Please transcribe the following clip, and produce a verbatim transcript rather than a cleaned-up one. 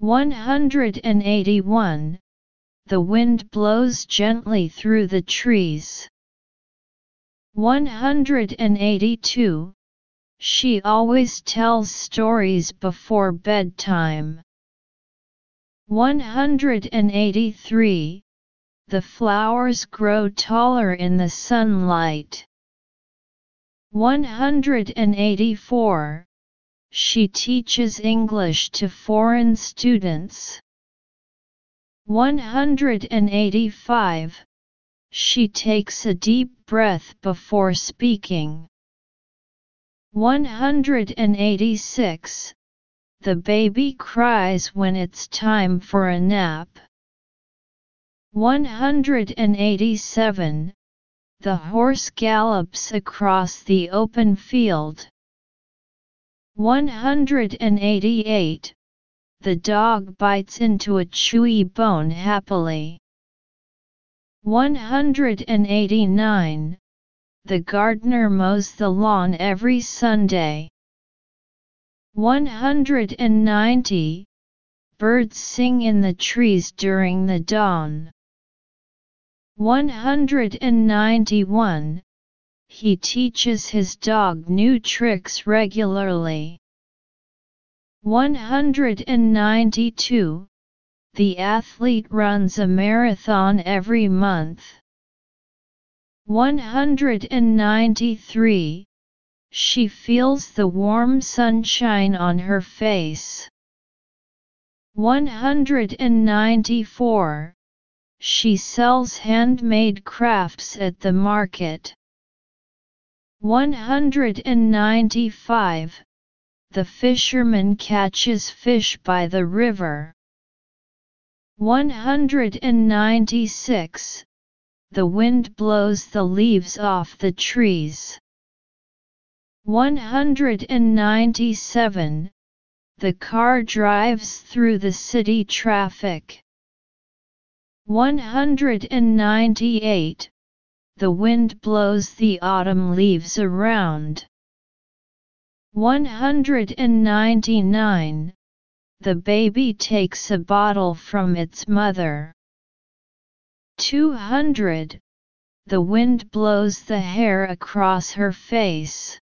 one hundred eighty-one. The wind blows gently through the trees. one hundred eighty-two. She always tells stories before bedtime. one hundred eighty-three. The flowers grow taller in the sunlight. one hundred eighty-four. She teaches English to foreign students. one hundred eighty-five. She takes a deep breath before speaking. one hundred eighty-six. The baby cries when it's time for a nap. one hundred eighty-seven. The horse gallops across the open field. one hundred eighty-eight. The dog bites into a chewy bone happily. one hundred eighty-nine. The gardener mows the lawn every Sunday. one hundred ninety. Birds sing in the trees during the dawn. one hundred ninety-one. He teaches his dog new tricks regularly. one hundred ninety-two. The athlete runs a marathon every month. one hundred ninety-three. She feels the warm sunshine on her face. one hundred ninety-four. She sells handmade crafts at the market. one hundred ninety-five. The fisherman catches fish by the river. one hundred ninety-six. The wind blows the leaves off the trees. one hundred ninety-seven. The car drives through the city traffic. one hundred ninety-eight. The wind blows the autumn leaves around. one hundred ninety-nine. The baby takes a bottle from its mother. two hundred. The wind blows the hair across her face.